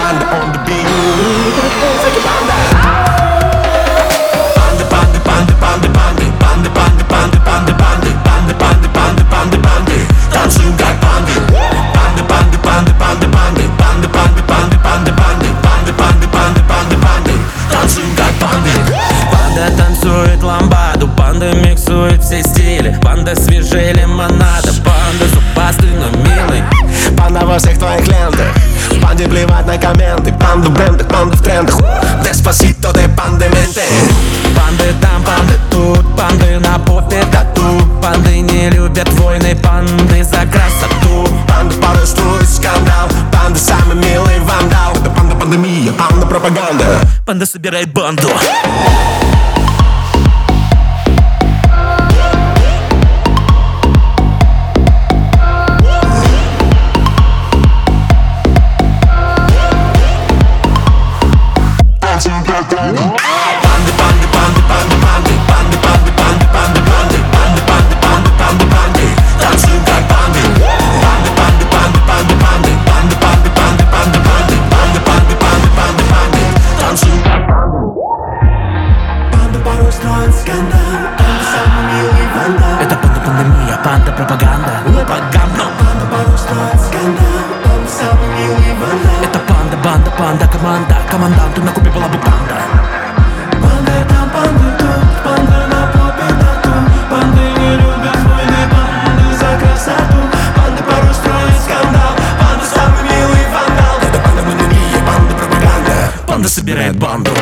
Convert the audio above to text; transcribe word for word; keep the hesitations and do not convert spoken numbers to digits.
Panda on the beat. Panda. Panda, panda, panda, panda, panda, panda, panda, panda, panda, panda, panda, panda, panda, panda. Танцуем как панды. Панда, панда, панда, панда, панда, панда, панда, панда, панда, панда, панда, панда, панда, панда, панда. Танцуем как панды. Панда танцует ламбаду, панда миксует все стили. Панда свежее лимонада, панда зубастый, но милый. Панда во всех твоих лентах, панде плевать на комменты. Панда в брендах, панда в трендах. Деспасито де пандементе. Панды там, панды тут, панды на попе тату. Панды не любят войны, панды за красоту. Панда порой строит скандал, панда самый милый вандал. Это панда пандемия, панда пропаганда. Панда собирает банду. Это панда пандемия, панда пропаганда. Пропаганда. Это панда, банда, панда, команда. Команданту на купе была бы панда. Панды там, панды тут, панда на попе тату. Панды не любят войны, панды за красоту. Панды порой строят скандал, панда самый милый вандал. Это панда пандемия, панда пропаганда. Панда собирает банду.